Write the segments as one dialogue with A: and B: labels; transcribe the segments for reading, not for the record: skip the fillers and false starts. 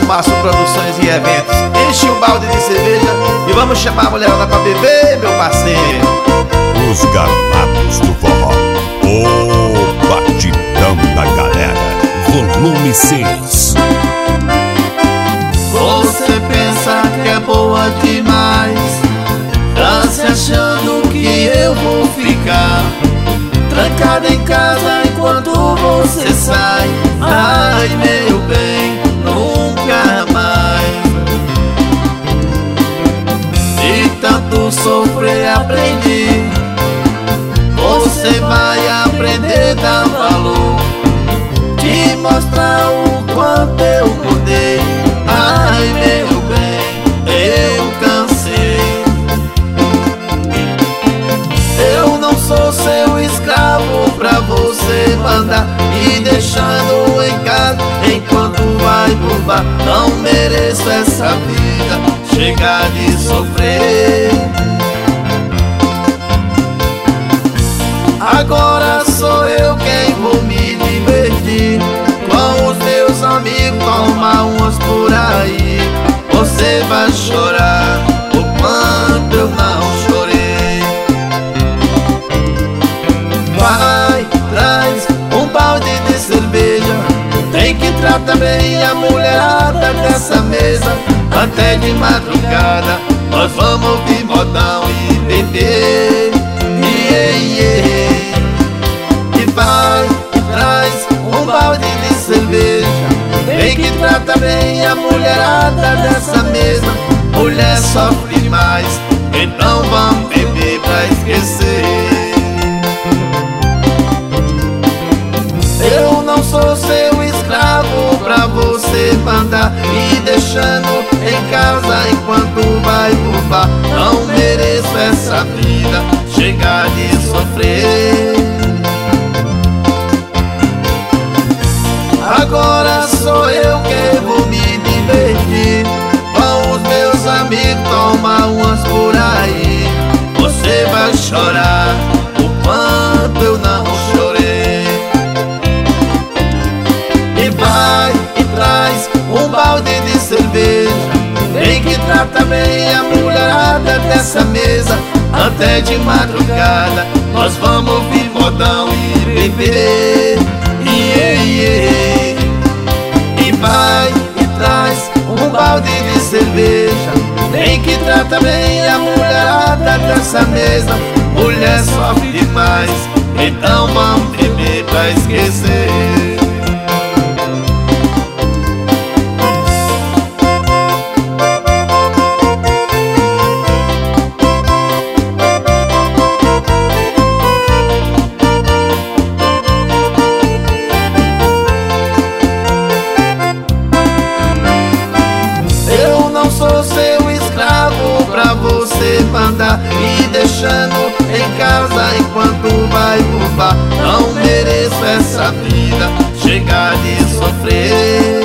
A: Márcio Produções e Eventos. Enche um balde de cerveja e vamos chamar a mulherada pra beber, meu parceiro.
B: Os Ganados do Forró, o batidão da galera, volume 6.
C: Você pensa que é boa demais, tá se achando que eu vou ficar trancada em casa enquanto você sai. Ai, meu bem, nunca mais. De tanto sofrer aprendi, você vai aprender a dar valor, te mostrar o quanto eu mudei. Ai, meu bem, eu cansei. Eu não sou seu escravo pra você mandar e deixando em casa enquanto vai pro bar. Não mereço essa vida, chegar de sofrer. Agora sou eu quem vou me divertir com os meus amigos, tomar umas por aí. Você vai chorar o quanto eu não chorei. Vai, traz um balde de cerveja, tem que tratar bem a mulherada dessa mesa. Até de madrugada nós vamos ouvir modão e beber. E vai, e traz um balde de cerveja, tem que tratar bem a mulherada dessa mesa. Mulher sofre demais, então vamos beber pra esquecer. Eu não sou seu escravo pra você mandar e deixando em casa enquanto vai pro bar. Não mereço essa vida, chegar de sofrer. Agora sou eu que vou me divertir com os meus amigos, tomar umas por aí. Você vai chorar o quanto eu não chorei. E vai e traz um balde de cerveja, tem que tratar bem a mulherada dessa mesa. Até de madrugada nós vamos ouvir modão e beber. E vai e traz um balde de cerveja, tem que tratar bem a mulherada dessa mesa. Mulher sofre demais, então vamos beber pra esquecer. Sou seu escravo pra você mandar e deixando em casa enquanto vai pro bar. Não mereço essa vida, chegar de sofrer.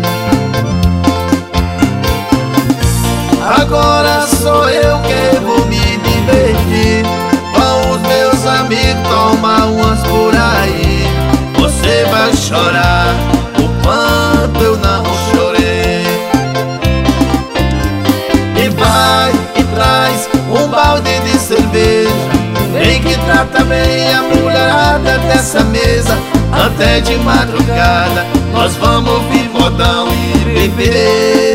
C: Agora sou eu que vou me divertir com os meus amigos, tomar umas por aí. Você vai chorar o quanto eu não chorei. Vai e traz um balde de cerveja, tem que tratar bem a mulherada dessa mesa. Até de madrugada nós vamos ouvir modão e beber.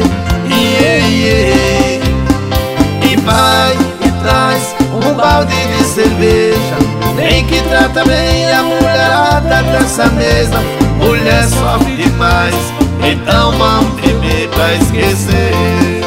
C: E vai e traz um balde de cerveja, tem que tratar bem a mulherada dessa mesa. Mulher sofre demais, então vamos beber pra esquecer.